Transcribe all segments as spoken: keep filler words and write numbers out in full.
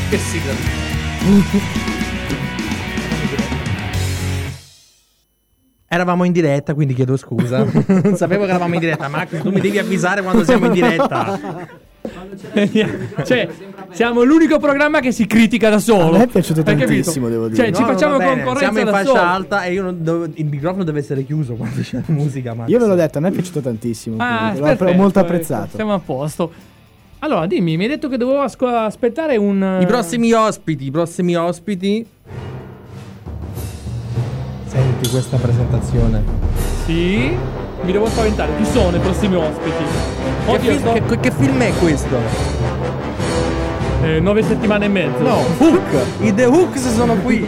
Che sigla. Eravamo in diretta, quindi chiedo scusa. Non sapevo che eravamo in diretta. Max, tu mi devi avvisare quando siamo in diretta. Cioè, siamo l'unico programma che si critica da solo. A me è piaciuto tantissimo, devo dire. Cioè, ci No, facciamo va bene, concorrenza siamo in da fascia solo. alta e io non devo- il microfono deve essere chiuso quando c'è la musica, Max. Io ve l'ho detto, a me è piaciuto tantissimo. Ah, l'ho perfetto, molto ecco, apprezzato. siamo a posto. Allora, dimmi, mi hai detto che dovevo asco- aspettare un... I prossimi ospiti, i prossimi ospiti. Senti questa presentazione. Sì, mi devo spaventare. Chi sono i prossimi ospiti? Che, Oddio, film, sto- che, che film è questo? eh, nove settimane e mezzo. No, Hook. I The Hooks sono qui.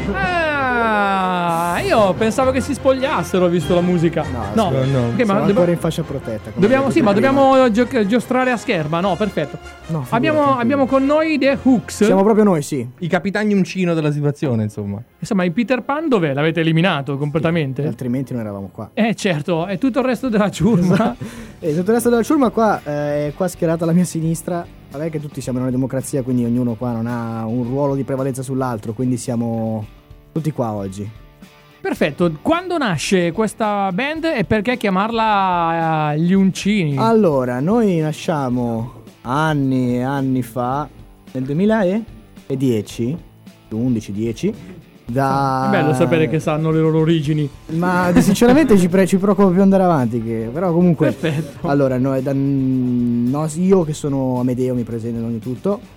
Ah, io pensavo che si spogliassero visto la musica. No, no. Ok, Sono ma dobbiamo- ancora in fascia protetta. come Dobbiamo, ho sì, detto ma prima. dobbiamo gio- giostrare a scherma. No, perfetto. No, figurati, abbiamo, tranquillo. abbiamo con noi The Hooks. Siamo proprio noi, sì. I capitani uncino della situazione, insomma. Insomma, il Peter Pan dov'è? L'avete eliminato completamente? Altrimenti non eravamo qua. Eh, certo, e tutto il resto della ciurma. E tutto il resto della ciurma qua eh, è qua schierata alla mia sinistra. Vabbè che tutti siamo in una democrazia, quindi ognuno qua non ha un ruolo di prevalenza sull'altro, quindi siamo tutti qua oggi. Perfetto, quando nasce questa band e perché chiamarla eh, Gli Uncini? Allora, noi nasciamo anni e anni fa, nel duemiladieci, undici dieci, da... È bello sapere che sanno le loro origini. Ma sinceramente ci, pre- ci preoccupa più andare avanti, che... però comunque... Perfetto. Allora, noi, da, no, io che sono Amedeo, mi presento in ogni tutto,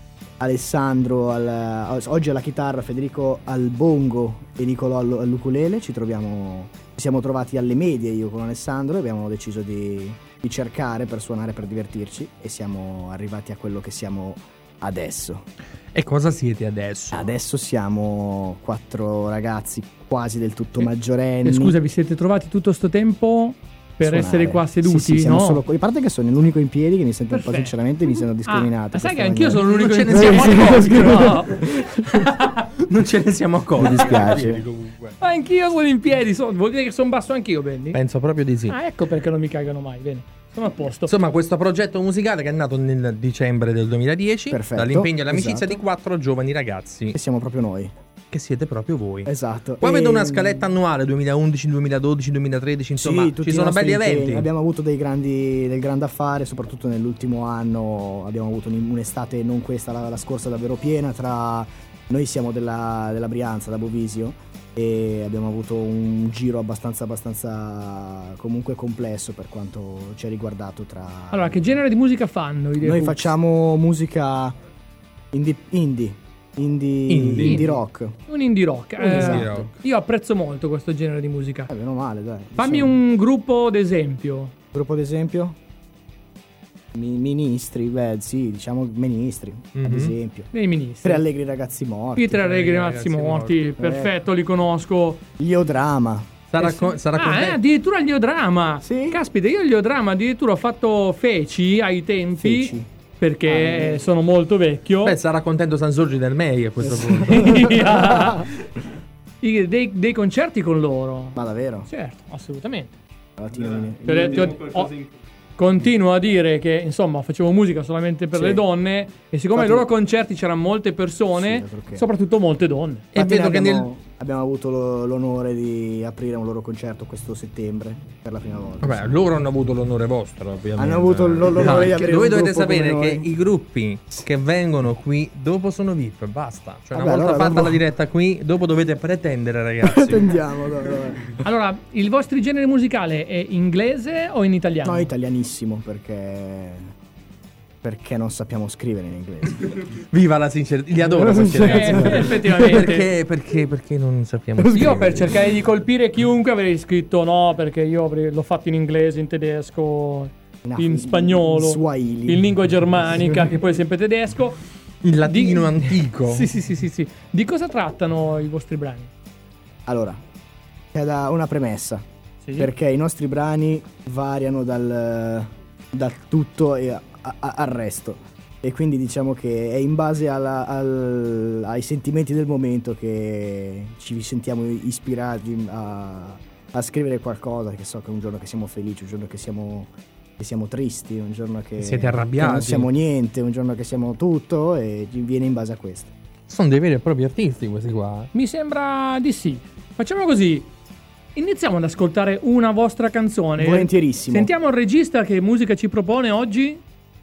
Alessandro al, oggi alla chitarra, Federico al bongo e Nicolò all- all'ukulele. Ci troviamo, ci siamo trovati alle medie io con Alessandro e abbiamo deciso di, di cercare per suonare, per divertirci, e siamo arrivati a quello che siamo adesso. E cosa siete adesso? Adesso siamo quattro ragazzi quasi del tutto Eh, maggiorenni. Eh, scusa, vi siete trovati tutto sto tempo per Suonare. essere qua seduti? Sì, sì, siamo no? solo qua. A parte che sono l'unico in piedi, che mi sento un po' Perfetto. sinceramente mi sento discriminato. Ah, sai in che questa anch'io sono maniera. l'unico Non in ce ne piedi? siamo No. Non ce ne siamo accorti. Mi dispiace. Comunque. Ma anch'io sono in piedi, so- vuol dire che sono basso anch'io, Benny? Penso proprio di sì. Ah, ecco perché non mi cagano mai, bene. Sono a posto. Insomma, questo progetto musicale che è nato nel dicembre del duemiladieci, Perfetto, dall'impegno e l'amicizia esatto. di quattro giovani ragazzi, E siamo proprio noi. che siete proprio voi. Esatto. Poi E- vedo una scaletta annuale duemilaundici, duemiladodici, duemilatredici, insomma, Sì, tutti ci i sono nostri belli impegni. eventi. Abbiamo avuto dei grandi, del grande affare, soprattutto nell'ultimo anno. Abbiamo avuto un- un'estate, non questa, la, la scorsa, davvero piena. Tra noi siamo della, della Brianza, da Bovisio, e abbiamo avuto un giro abbastanza, abbastanza comunque complesso per quanto ci ha riguardato. Tra Allora, che genere di musica fanno i The noi Hooks? facciamo musica indie, indie, indie, Indie. indie rock. Un indie rock. Un Eh, indie rock. Io apprezzo molto questo genere di musica. Eh, meno male, dai. Fammi Insomma. un gruppo d'esempio. Gruppo d'esempio? Mi- ministri, beh, sì, diciamo ministri, ad Mhm. esempio. Dei ministri. Tre allegri ragazzi morti. I tre allegri ragazzi ragazzi morti. morti. Perfetto, li conosco. Gli Odrama. Sarà, co- sarà Ah, contento- eh, addirittura gli Odrama. Sì. Caspita, io gli Odrama addirittura ho fatto feci ai tempi. Feci. Perché Ah, eh. sono molto vecchio. Beh, sarà contento San Giorgio del Mei a questo Sì. punto. I- dei, dei concerti con loro. Ma davvero? Certo, assolutamente. Latino, mi- Ti ho detto- ti ho- ho- continuo a dire che insomma facevo musica solamente per Sì. le donne e siccome ai Infatti- loro concerti c'erano molte persone, Sì, altro che. soprattutto molte donne. E Infatti vedo che nel... abbiamo, abbiamo avuto lo- l'onore di aprire un loro concerto questo settembre per la prima volta. Vabbè, loro hanno avuto l'onore vostro, ovviamente. Hanno avuto l- l'onore No, di che avere voi un dovete gruppo sapere come che noi. i gruppi che vengono qui dopo sono V I P, basta. Cioè, una Vabbè, volta allora fatta dopo- la diretta qui, dopo dovete pretendere, ragazzi. Attendiamo, dai, dai. Allora, il vostro genere musicale è inglese o in italiano? No, italianissimo, perché perché non sappiamo scrivere in inglese. Viva la sincerità, li adoro La questi sincerità. ragazzi. Eh, effettivamente. Perché, perché, perché non sappiamo Io scrivere? per cercare di colpire chiunque avrei scritto no, perché io avrei- l'ho fatto in inglese, in tedesco, No, in spagnolo, in swahili. in lingua germanica, che poi è sempre tedesco. Il latino Di- antico. Sì, sì, sì, sì, sì. Di cosa trattano i vostri brani? Allora, c'è da una premessa, Sì. perché i nostri brani variano dal, da tutto e a- a- al resto, e quindi diciamo che è in base alla- al- ai sentimenti del momento che ci sentiamo ispirati a, a scrivere qualcosa, che so che un giorno che siamo felici, un giorno che siamo che siamo tristi, un giorno che, Siete arrabbiati. che non siamo niente, un giorno che siamo tutto, e viene in base a questo. Sono dei veri e propri artisti questi qua. Mi sembra di sì. Facciamo così. Iniziamo ad ascoltare una vostra canzone. Volentierissimo. Sentiamo il regista che musica ci propone oggi.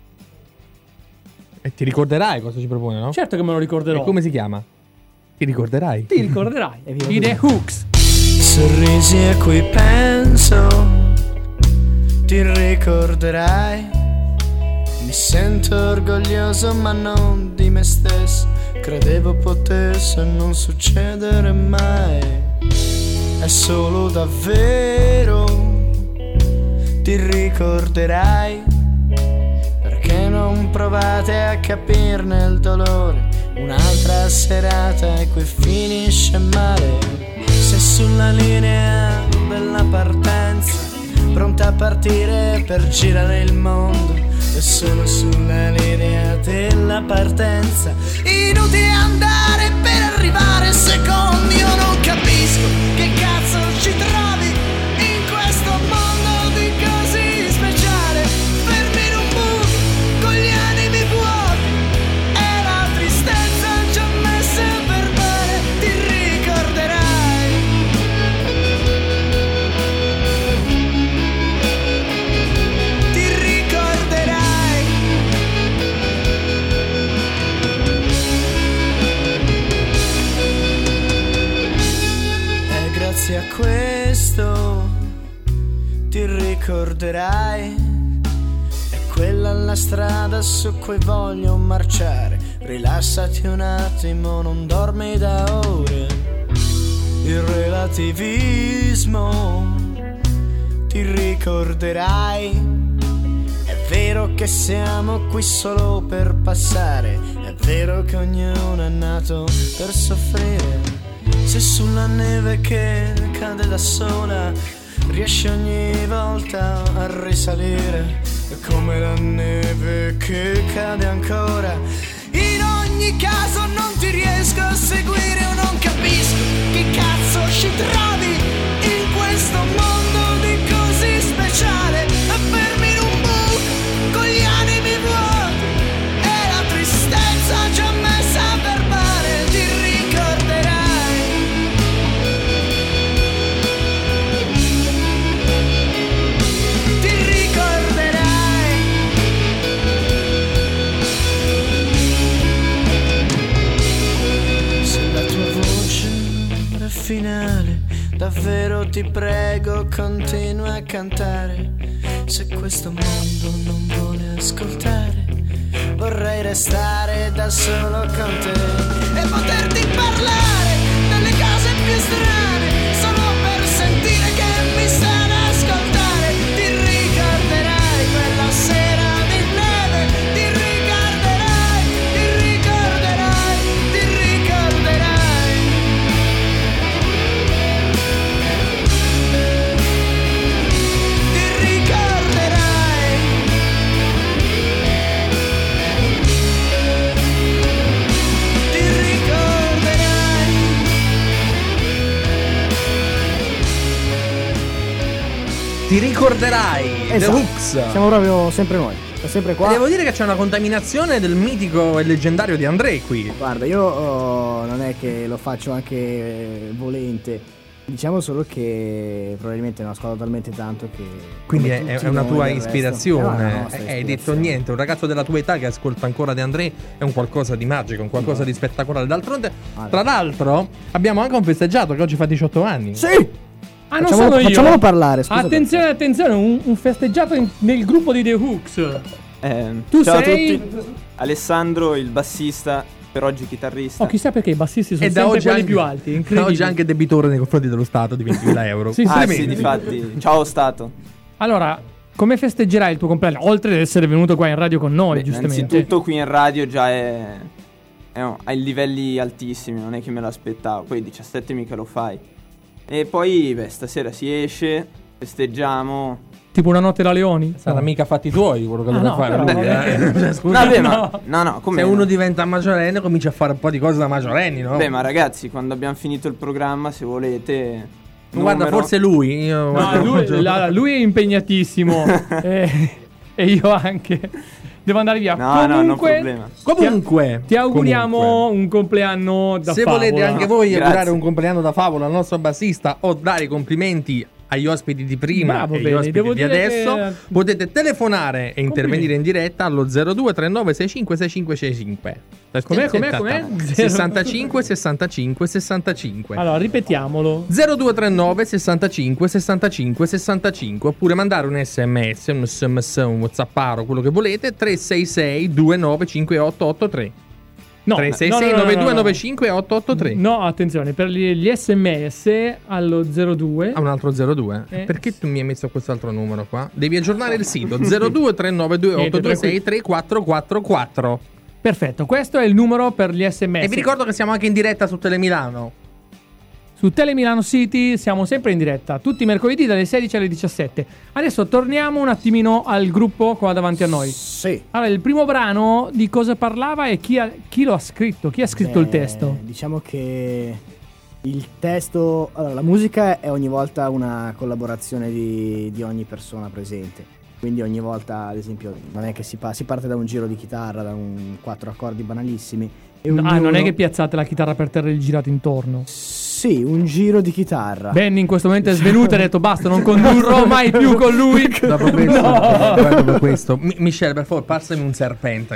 E ti ricorderai cosa ci propone, no? Certo che me lo ricorderò. E come si chiama? Ti ricorderai? Ti ricorderai. Evviva I The Hooks. Sorrisi a cui penso, ti ricorderai. Mi sento orgoglioso ma non di me stesso. Credevo potesse non succedere mai. È solo davvero, ti ricorderai. Perché non provate a capirne il dolore? Un'altra serata e qui finisce male. Sei sulla linea della partenza, pronta a partire per girare il mondo. E sono sulla linea della partenza. Inutile andare per arrivare secondi. Io non capisco che cazzo ci trovi in questo mondo di così speciale. Fermi in un buco con gli animi vuoti e la tristezza già messa per male. Ti ricorderai. Ti ricorderai. E grazie a questo ti ricorderai. È quella la strada su cui voglio marciare. Rilassati un attimo, non dormi da ore. Il relativismo ti ricorderai. È vero che siamo qui solo per passare. È vero che ognuno è nato per soffrire. Se sulla neve che cade da sola riesci ogni volta a risalire. È come la neve che cade ancora. In ogni caso non ti riesco a seguire. O non capisco che cazzo ci trovi in questo mondo di così speciale. E fermi in un buco con gli animi vuoti e la tristezza già messa per male. Ti ricorderai. Ti ricorderai. Se la tua voce non è finale, davvero ti prego continua a cantare. Se questo mondo non vuole ascoltare, vorrei restare da solo con te e poterti parlare delle cose più strane, solo per sentire che mi stai ad ascoltare. Ti ricorderai quella sera di neve. Ti ricorderai, ti ricorderai, ti ricorderai. Ti ricorderai. Ti ricorderai. Ti ricorderai. The Esatto. Hooks. Siamo proprio sempre noi, siamo sempre qua. E devo dire che c'è una contaminazione del mitico e leggendario di André qui. Guarda, io oh, non è che lo faccio anche eh, volente. Diciamo solo che probabilmente ne ho ascoltato talmente tanto che... Quindi come è, tutti è una noi tua del resto- ispirazione. è una nostra Eh, Hai detto ispirazione. niente, un ragazzo della tua età che ascolta ancora De André è un qualcosa di magico, un qualcosa di spettacolare. D'altronde, Vale. tra l'altro, abbiamo anche un festeggiato che oggi fa diciotto anni. Sì! Ah, non Facciamolo- sono io. facciamolo parlare, scusa. Attenzione, attenzione, un, un festeggiato in- nel gruppo di The Hooks. Eh, Tu ciao sei- a tutti, Alessandro, il bassista, per oggi chitarrista. Oh, chissà perché i bassisti sono E da sempre oggi, quelli anche, più alti. da Incredibile. oggi anche debitore nei confronti dello Stato di ventimila euro. Sì, Ah sì, complimenti. difatti. Ciao Stato. Allora, come festeggerai il tuo compleanno? Oltre ad essere venuto qua in radio con noi, Beh, giustamente. innanzitutto qui in radio già è, è a livelli altissimi, non è che me l'aspettavo. Poi diciassette mica lo fai. E poi, beh, stasera si esce, festeggiamo. Tipo una notte da leoni? Sarà mica fatti tuoi quello che Ah, deve no, fare però, lui, vabbè. eh. Cioè, scusa. Vabbè, no. ma no, no, come Se uno diventa maggiorenne comincia a fare un po' di cose da maggiorenni, no? Beh, ma ragazzi, quando abbiamo finito il programma, se volete Guarda, numero- forse lui. Io, No, guarda, lui, la- lui è impegnatissimo. eh, E io anche. Devo andare via. No, no, non Comunque, problema. Comunque, ti auguriamo comunque. un compleanno da Se favola. volete anche voi Grazie. augurare un compleanno da favola al nostro bassista o dare complimenti agli ospiti di prima Bravo, e agli bene, ospiti devo di dire adesso, che- potete telefonare e intervenire in diretta allo zero due tre nove sei cinque sei cinque sei cinque. Com'è, com'è, com'è? sessantacinque sessantacinque sessantacinque. Allora, ripetiamolo. zero due tre nove sessantacinque sessantacinque sessantacinque, oppure mandare un sms, un sms, un whatsapparo, quello che volete, tre sei sei due nove cinque otto otto tre. No, tre sei no, sei no, no, nove no, due no. nove cinque otto otto tre. No, attenzione, per gli, gli sms allo zero due. Ah, un altro zero due? Eh. Perché tu mi hai messo quest'altro numero qua? Devi aggiornare il sito zero due tre nove due otto due sei tre quattro quattro quattro. Perfetto, questo è il numero per gli sms. E vi ricordo che siamo anche in diretta su Telemilano. Su Tele Milano City siamo sempre in diretta, tutti i mercoledì dalle sedici alle diciassette. Adesso torniamo un attimino al gruppo qua davanti a noi. Sì. Allora, il primo brano di cosa parlava e chi, ha- chi lo ha scritto? Chi ha scritto il Beh, testo? Diciamo che il testo, allora la musica è ogni volta una collaborazione di, di ogni persona presente. Quindi ogni volta, ad esempio, non è che si, pa- si parte da un giro di chitarra, da un quattro accordi banalissimi. E Ah, non ognuno- è che piazzate la chitarra per terra e il girato intorno. Sì, un giro di chitarra. Benny in questo momento è svenuto e ha detto basta, non condurrò mai più con lui. Dopo questo, guarda, dopo questo. Mi- Michele, per favore, passami un serpente.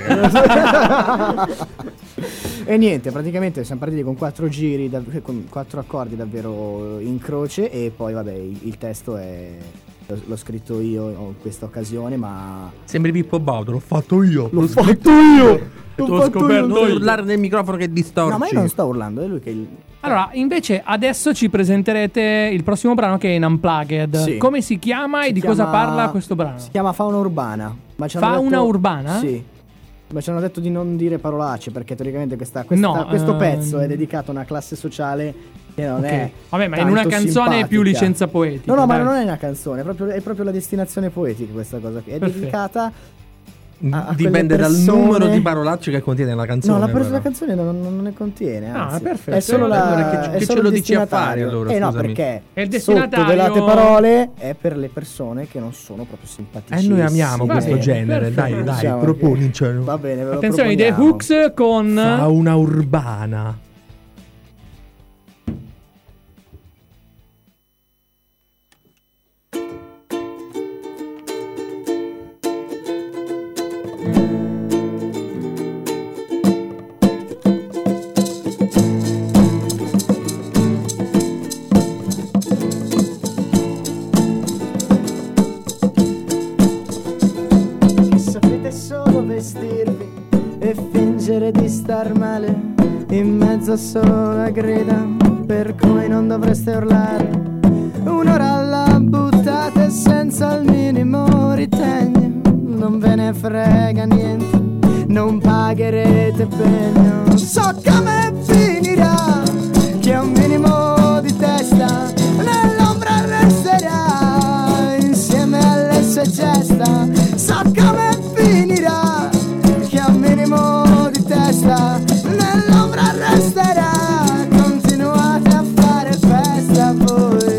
E niente, praticamente siamo partiti con quattro giri, dav- con quattro accordi davvero in croce, e poi vabbè il, il testo è l'ho, l'ho scritto io in questa occasione, ma Sembri Pippo Baudo, l'ho fatto io. l'ho fatto io. Tu l'ho scoperto Non io. urlare nel microfono che distorci. No, ma io non sto urlando, è lui che il... Allora, invece adesso ci presenterete il prossimo brano che è in Unplugged. Sì. Come si chiama e Si di cosa chiama- parla questo brano? Si chiama Fauna Urbana. Ma ci hanno Fauna detto- Urbana? Sì. Ma ci hanno detto di non dire parolacce, perché teoricamente questa, questa- No, questo ehm, pezzo è dedicato a una classe sociale che non Ok. è Vabbè, ma in tanto una canzone è simpatica. più licenza poetica. No, no, ma dai. non è una canzone, è proprio, è proprio la destinazione poetica questa cosa qui. È Perfetto. dedicata a- a Dipende quelle dal persone- numero di parolacce che contiene la canzone. No, la, per- però. la canzone non, non ne contiene. Ah, Anzi. perfetto. È solo la. Allora che- è che solo ce lo il dici a fare, destinatario. allora, Eh no, scusami. perché E il sotto destinatario- velate parole è per le persone che non sono proprio simpatici. E noi amiamo Va questo bene, genere, perfetto. dai, dai, Diciamo proponicelo. che- Va bene, ve lo Attenzione, The proponiamo. Hooks con Fauna urbana. Che sapete solo vestirvi e fingere di star male in mezzo a solo una grida per cui non dovreste urlare. Un'ora alla buttate senza il minimo ritegno, non ve ne frega niente, non pagherete pegno. So come finirà, che un minimo di testa nell'ombra resterà insieme alle sue gesta. So come finirà, che un minimo di testa nell'ombra resterà. Continuate a fare festa voi.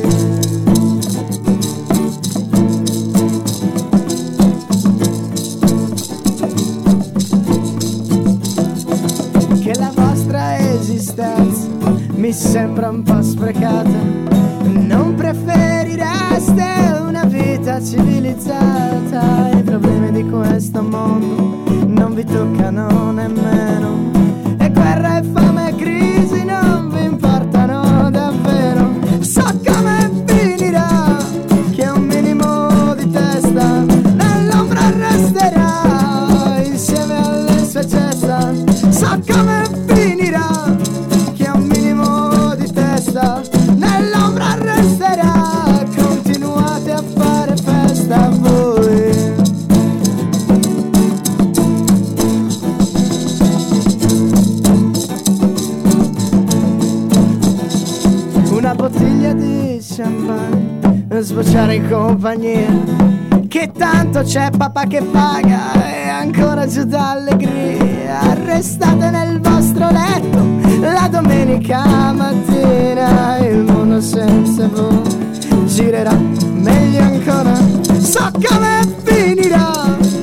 Che la vostra esistenza mi sembra un po' sprecata. Non preferireste una vita civilizzata. I problemi di questo mondo non vi toccano nemmeno, e guerra e fame e crisi non vi importano davvero. So come finirà, che un minimo di testa nell'ombra resterà insieme alle sue gesta. So come finirà, che un minimo di testa nell'ombra resterà. Continuate a fare festa voi. Una bottiglia di champagne per sbocciare in compagnia, che tanto c'è papà che paga e ancora giù d'allegria. Arrestate nel vostro letto la domenica mattina, il mondo senza voi girerà meglio ancora. So come finirà,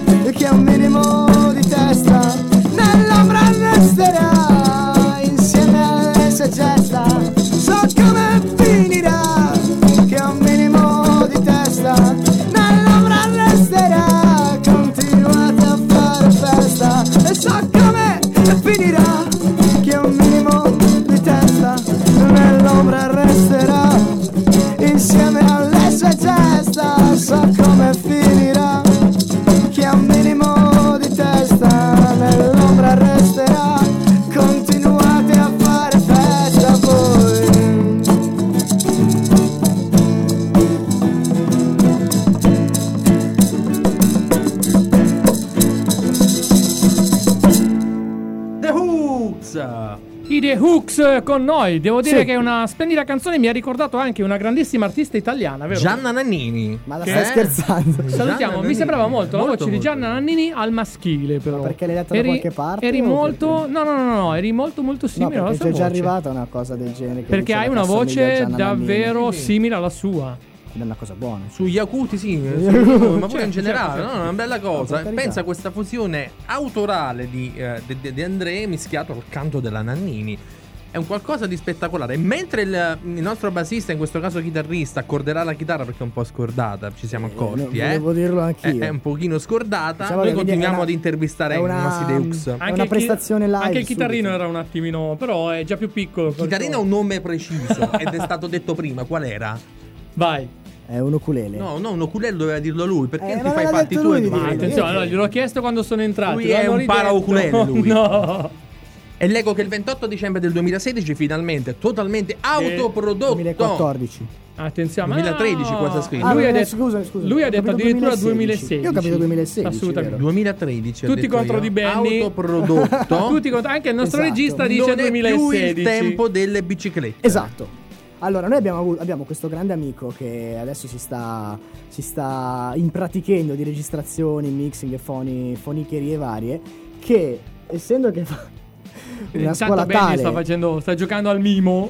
Hooks. I The Hooks con noi. Devo dire Sì. che è una splendida canzone. Mi ha ricordato anche una grandissima artista italiana, vero? Gianna Nannini. Ma la Che stai è? scherzando? Salutiamo, Gianna mi Nannini. sembrava molto la Molto, voce di molto. Gianna Nannini al maschile, però. Ma perché l'hai letta da eri, qualche parte Eri o molto. perché- No, no, no, no, no, eri molto, molto No, simile alla perché sua c'è già voce. arrivata una cosa del genere. che Perché diceva hai che una assomiglia a voce Gianna Nannini. davvero Sì. simile alla sua. Ed è una cosa buona. Su Yakuti sì, su- ma pure Certo, in generale, certo, no? È una bella cosa. per carità. Pensa a questa fusione autorale di, eh, di, di- di André mischiato al canto della Nannini. È un qualcosa di spettacolare. Mentre il, il nostro bassista, in questo caso chitarrista, accorderà la chitarra perché è un po' scordata, ci siamo accorti, Eh, eh? volevo dirlo È, anch'io. è un pochino scordata. Diciamo Noi che quindi continuiamo è una- ad intervistare è i una- nostri Deux. È Anche una il chi- prestazione live Anche il chitarrino subito. era un attimino, però è già più piccolo. Il chitarrino ha un nome preciso ed è stato detto prima. Qual era? Vai. È un ukulele. No, no, un ukulele doveva dirlo lui. Perché Eh, ti ma fai l'ha fatti detto tu lui e di tu? Ma dirlo. attenzione, io allora, che- gliel'ho chiesto quando sono entrati. Lui l'hanno è un ridetto. para-ukulele, lui. No. E leggo che il ventotto dicembre del duemilasedici finalmente totalmente autoprodotto. duemilaquattordici. Attenzione, ma duemilatredici qua sta scritto. Ah, Lui ha no, detto, scusa, scusa. lui ha Ho detto capito addirittura duemilasedici. duemilasedici. Io ho capito duemilasedici, Assolutamente. vero. duemilatredici ho Tutti detto contro io. di Benny. Autoprodotto. Tutti contro, anche il nostro Esatto. regista dice Non è più duemilasedici. il tempo delle biciclette. Esatto. Allora, noi abbiamo, avuto- abbiamo questo grande amico che adesso si sta, si sta impratichendo di registrazioni, mixing, foni, fonicherie varie, che essendo che fa una Intanto scuola Benny tale, sta facendo, sta giocando al mimo.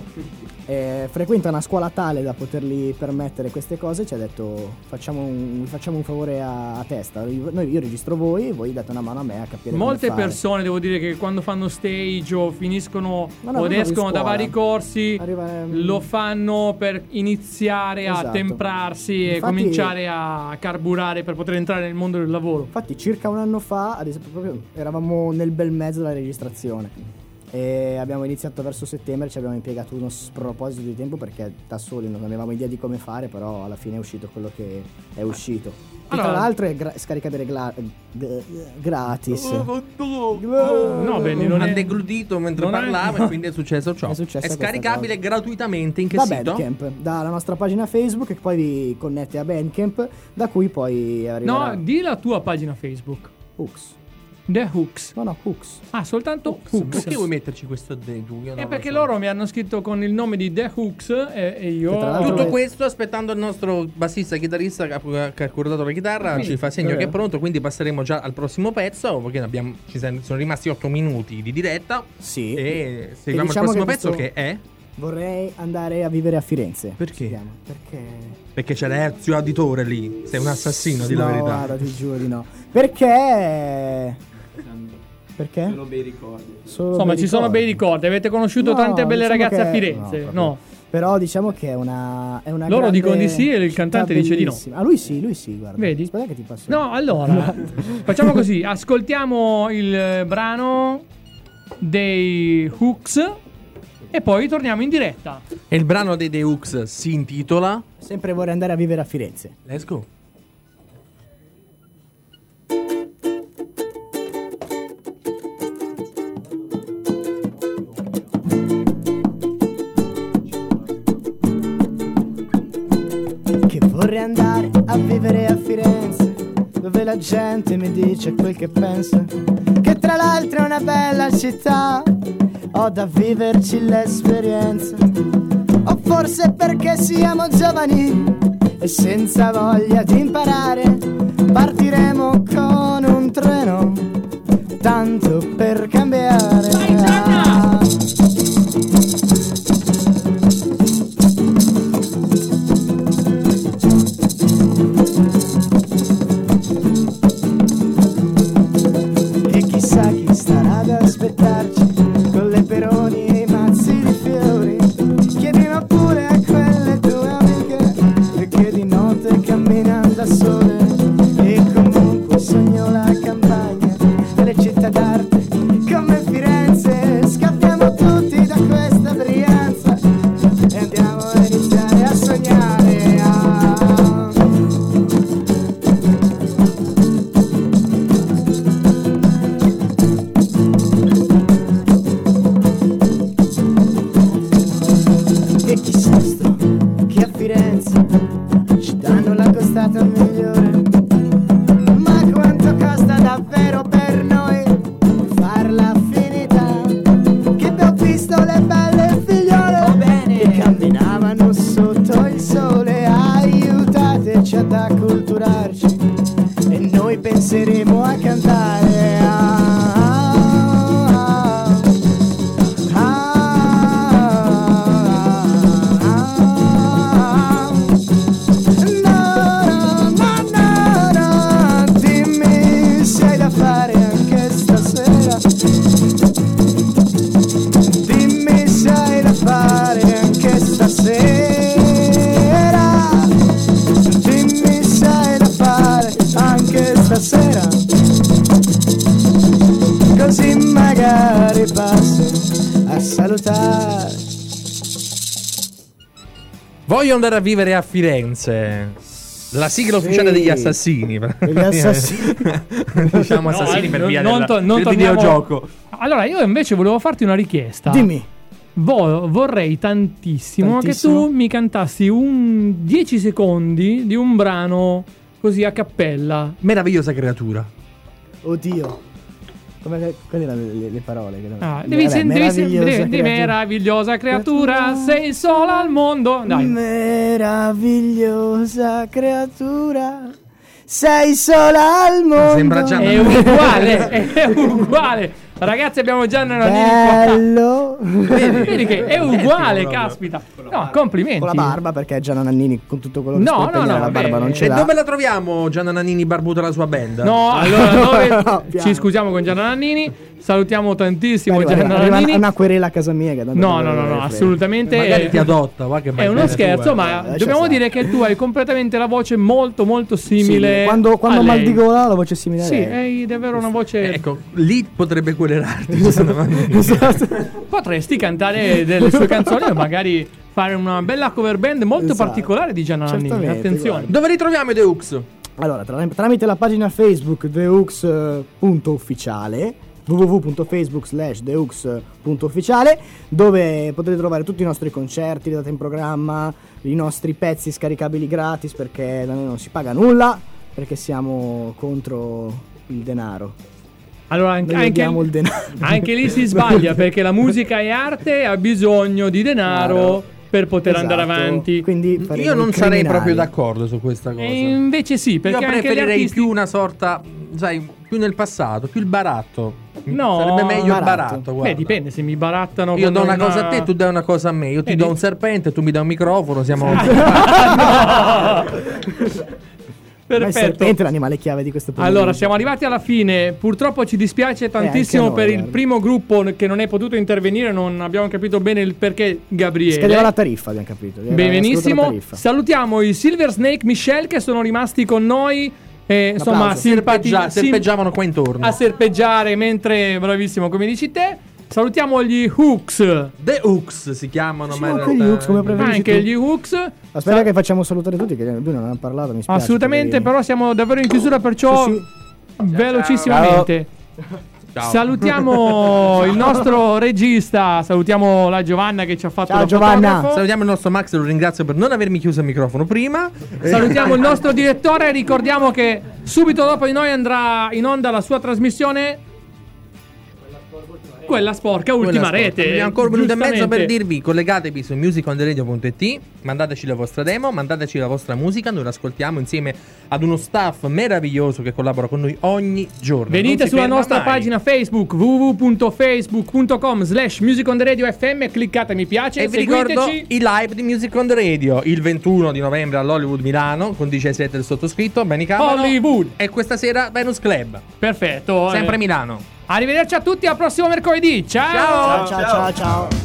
eh, frequenta una scuola tale da potergli permettere queste cose, ci ha detto facciamo un, facciamo un favore a, a testa, io, noi- io registro voi, voi date una mano a me a capire Molte come fare. persone, devo dire, che quando fanno stage o finiscono Ma no, o proprio di escono da scuola. vari corsi, Arriva, ehm, lo fanno per iniziare a Esatto. temprarsi e Infatti- cominciare a carburare per poter entrare nel mondo del lavoro. Infatti circa un anno fa, ad esempio, proprio eravamo nel bel mezzo della registrazione e abbiamo iniziato verso settembre, ci abbiamo impiegato uno sproposito di tempo perché da soli non avevamo idea di come fare, però alla fine è uscito quello che è uscito. E Allora- tra l'altro è gra- scaricabile gla- g- gratis. No, Benny, non ha è deglutito mentre non è- parlava e quindi è successo ciò. È successa questa scaricabile cosa. gratuitamente in che Da sito? Bandcamp, dalla nostra pagina Facebook che poi vi connette a Bandcamp, da cui poi arriverà No, di la tua pagina Facebook. Hooks. The Hooks. No, no, Hooks. Ah, soltanto Hooks. Hooks. Perché vuoi metterci questo de tu? Io non È lo perché so. loro mi hanno scritto con il nome di The Hooks e, e io... Che tra l'altro- Tutto questo aspettando il nostro bassista chitarrista che ha, che ha accordato la chitarra, Quindi- ci fa segno eh. che è pronto, quindi passeremo già al prossimo pezzo, perché abbiamo, ci sono sono rimasti otto minuti di diretta Sì. e seguiamo diciamo il prossimo che pezzo questo- che è Vorrei andare a vivere a Firenze. Perché? si chiama. Perché perché c'è l'Ezio Auditore lì, sei un assassino di la no, verità. guarda, ti giuro di no. Perché Perché? Solo bei ricordi. Solo Insomma, bei ci sono ricordi. bei ricordi. Avete conosciuto No, tante belle diciamo ragazze a che- Firenze? no, No. proprio. Però diciamo che è una, è una Loro grande dicono di sì e il città cantante dice di no. bellissima. Ah, lui sì, lui sì, guarda. Vedi? Aspetta che ti passo. No, allora, facciamo così. Ascoltiamo il eh, brano dei Hooks e poi torniamo in diretta. E il brano dei The Hooks si intitola Sempre vorrei andare a vivere a Firenze. Let's go. Che vorrei andare a vivere a Firenze, dove la gente mi dice quel che pensa, che tra l'altro è una bella città, ho da viverci l'esperienza. O forse perché siamo giovani e senza voglia di imparare, partiremo con un treno, tanto per cambiare. Vai, Gianna! E chissà chi starà ad aspettarci con le peroni e i mazzi di fiori. Chiedino pure a quelle tue amiche che di notte camminano da sole. E comunque sogno la campagna delle città d'arte come Firenze. Scappiamo tutti da questa brianza e andiamo a iniziare a sognare. Ah. magari passo a salutare. Voglio andare a vivere a Firenze. La sigla Sì. ufficiale degli assassini. Gli assassini. Diciamo No, assassini eh, per non- via non della- to- non del torniamo- videogioco. Allora, io invece volevo farti una richiesta. Dimmi. Vo- vorrei tantissimo, Tantissimo? che tu mi cantassi un dieci secondi di un brano così a cappella. Meravigliosa creatura. Oddio. Come quelle erano le, le parole che Ah, Vabbè, devi sentire meravigliosa di creatura. meravigliosa creatura, Creatura. sei sola al mondo. Dai. Meravigliosa creatura, sei sola al mondo. Sembra già- È uguale, è uguale. Ragazzi, abbiamo già una Bello. Vedi che è uguale, proprio. caspita. No, complimenti. Con la barba, perché Gianna Nannini con tutto quello che No, si può no, impegnare, no, la vabbè. barba non ce E l'ha. dove la troviamo Gianna Nannini barbuto e la sua band? No, allora noi No, piano. ci scusiamo con Gianna Nannini. Salutiamo tantissimo Arriva, Gianna arriva Nannini. una querela a casa mia che tanto No, non no, me no, ne no, frega. assolutamente. Magari è- ti adotta, va che È vai uno bene scherzo, tu, ma eh. lascia dobbiamo stare. dire che tu hai completamente la voce molto, molto simile. Sì, quando quando a ho mal lei. di gola la voce è simile a Sì, lei. hai davvero una voce. Ecco, lì potrebbe querelarti. Gianna Nannini. Esatto. Potresti cantare delle sue canzoni o magari fare una bella cover band molto Esatto. particolare di Gianna Nannini. Certamente, Attenzione. guarda. Dove ritroviamo i The Hooks? Allora, tra- tramite la pagina Facebook thehooks.ufficiale www.facebook slash thehooks.ufficiale, dove potete trovare tutti i nostri concerti, le date in programma, i nostri pezzi scaricabili gratis, perché da noi non si paga nulla, perché siamo contro il denaro. Allora, anche, Noi anche, odiamo il denaro. anche lì si sbaglia perché la musica è arte e ha bisogno di denaro Chiaro. per poter Esatto. andare avanti. Quindi faremo Io non i sarei criminali. proprio d'accordo su questa cosa. E invece sì, perché Io anche gli preferirei artisti... più una sorta, sai, più nel passato, più il baratto. No, Sarebbe meglio il baratto. baratto, guarda. Beh, dipende, se mi barattano Io con do una cosa a te, tu dai una cosa a me. Io ti Vedi? do un serpente, tu mi dai un microfono, siamo Ma il Perfetto. serpente è l'animale chiave di questo pomeriggio. Allora, siamo arrivati alla fine. Purtroppo ci dispiace tantissimo Eh, anche a noi, per il guarda. primo gruppo che non è potuto intervenire. Non abbiamo capito bene il perché. Gabriele. Scadeva la tariffa, abbiamo capito. Era scaduta la Benissimo. tariffa. Salutiamo i Silver Snake Michelle che sono rimasti con noi. E, insomma, applauso. simpati- serpeggia- sim- serpeggiavano qua intorno. a serpeggiare mentre bravissimo, come dici te. Salutiamo gli Hooks. The Hooks si chiamano, Sì, ma in anche realtà- gli Hooks, come preferisci Anche tu. gli Hooks. Aspetta che facciamo salutare tutti, che lui non ha parlato, mi spiace. Assolutamente, poverini. però siamo davvero in chiusura, perciò Sì, sì. velocissimamente. Ciao. Salutiamo il nostro regista, salutiamo la Giovanna che ci ha fatto Ciao, la Giovanna. fotografo. Salutiamo il nostro Max, lo ringrazio per non avermi chiuso il microfono prima. Salutiamo il nostro direttore, ricordiamo che subito dopo di noi andrà in onda la sua trasmissione. Quella sporca, ultima Quella sporca. rete. Abbiamo ancora un minuto e mezzo per giustamente. dirvi: collegatevi su music on the radio punto it, mandateci la vostra demo, mandateci la vostra musica, noi l'ascoltiamo insieme ad uno staff meraviglioso che collabora con noi ogni giorno. Venite Non si sulla ferma nostra mai. pagina Facebook w w w punto facebook punto com slash music on the radio f m, cliccate mi piace E vi seguiteci. ricordo i live di Music on the Radio il ventuno di novembre all'Hollywood Milano con D J set del sottoscritto Benny Cavano. Hollywood. E questa sera Venus Club, Perfetto. sempre eh. Milano. Arrivederci a tutti al prossimo mercoledì. Ciao. Ciao, ciao, ciao, ciao.